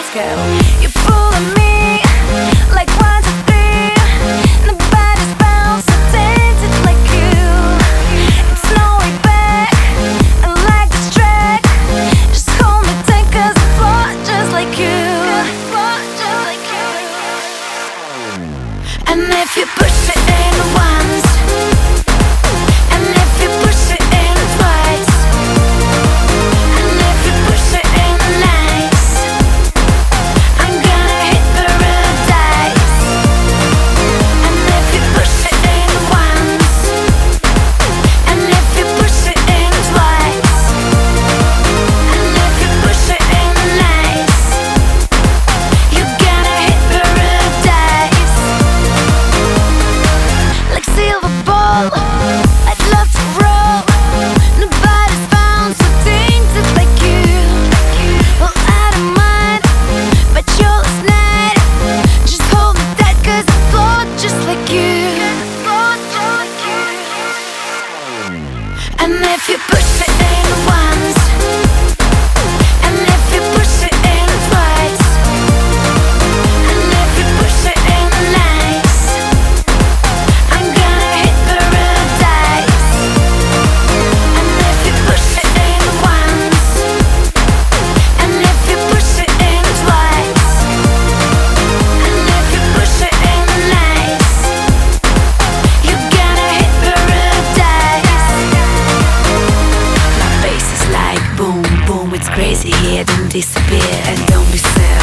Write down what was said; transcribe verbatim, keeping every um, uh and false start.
scale. You pulling me like one, two, three. Nobody's bound so tainted like you. It's no way back. I like this track. Just hold me tight 'cause I float just like you. Just like you. And if you push it in once, and if you push it in twice, and if you push it in nice, I'm gonna hit paradise. And if you push it in once, and if you push it in twice, and if you push it in nice, you're gonna hit paradise. Like silver ball, I'd love to roll. Nobody's found so tainted like you. Well, I don't mind, but you're last night. Just hold me tight 'cause I float just like you. And if you push it in once, and if you push it in twice, and if you push it in nice, I'm gonna hit paradise. And if you push it in once, and if you push it in twice, and if you push it in nice, you're gonna hit paradise. My bass is like boom, boom, it's crazy here, don't disappear and don't be sad.